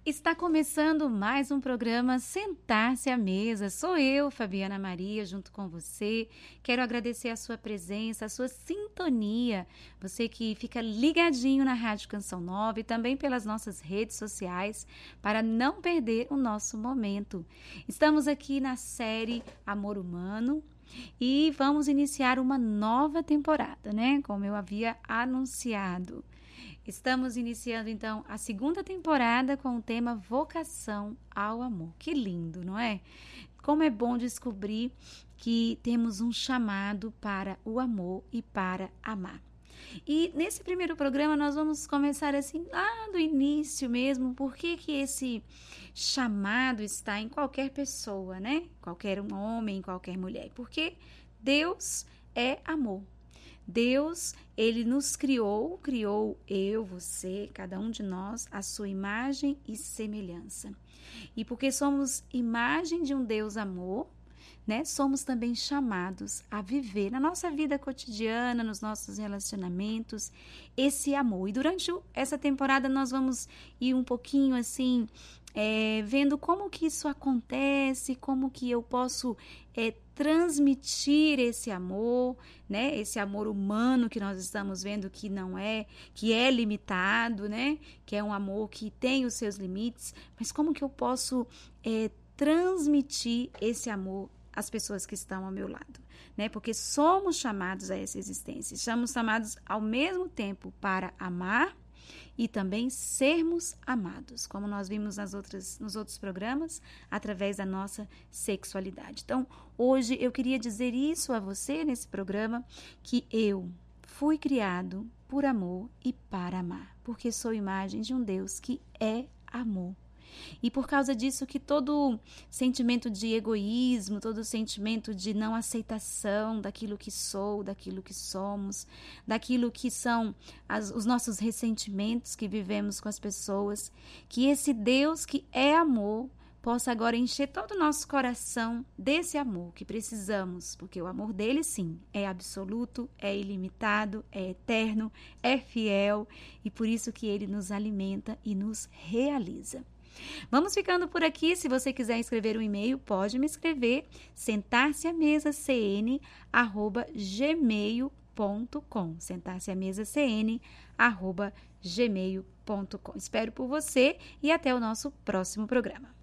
Está começando mais um programa Sentar-se à Mesa. Sou eu, Fabiana Maria, junto com você. Quero agradecer a sua presença, a sua sintonia. Você que fica ligadinho na Rádio Canção Nova e também pelas nossas redes sociais para não perder o nosso momento. Estamos aqui na série Amor Humano e vamos iniciar uma nova temporada, né? Como eu havia anunciado. Estamos iniciando, então, a segunda temporada com o tema Vocação ao Amor. Que lindo, não é? Como é bom descobrir que temos um chamado para o amor e para amar. E nesse primeiro programa nós vamos começar assim, lá do início mesmo, por que esse chamado está em qualquer pessoa, né? Qualquer homem, qualquer mulher. Porque Deus é amor. Deus, Ele nos criou eu, você, cada um de nós, a sua imagem e semelhança. E porque somos imagem de um Deus amor, né, somos também chamados a viver na nossa vida cotidiana, nos nossos relacionamentos, esse amor. E durante essa temporada nós vamos ir um pouquinho assim, vendo como que isso acontece, como que eu posso transmitir esse amor, né? Esse amor humano que nós estamos vendo que é limitado, né? Que é um amor que tem os seus limites, mas como que eu posso transmitir esse amor às pessoas que estão ao meu lado, né? Porque somos chamados a essa existência, somos chamados ao mesmo tempo para amar e também sermos amados, como nós vimos nos outros programas, através da nossa sexualidade. Então, hoje eu queria dizer isso a você nesse programa, que eu fui criado por amor e para amar, porque sou imagem de um Deus que é amor. E por causa disso que todo sentimento de egoísmo, todo sentimento de não aceitação daquilo que sou, daquilo que somos, daquilo que são os nossos ressentimentos que vivemos com as pessoas, que esse Deus que é amor possa agora encher todo o nosso coração desse amor que precisamos, porque o amor dele, sim, é absoluto, é ilimitado, é eterno, é fiel e por isso que ele nos alimenta e nos realiza. Vamos ficando por aqui. Se você quiser escrever um e-mail, pode me escrever sentar-se-à-mesa-cn@gmail.com sentar-se-à-mesa-cn@gmail.com. Espero por você e até o nosso próximo programa.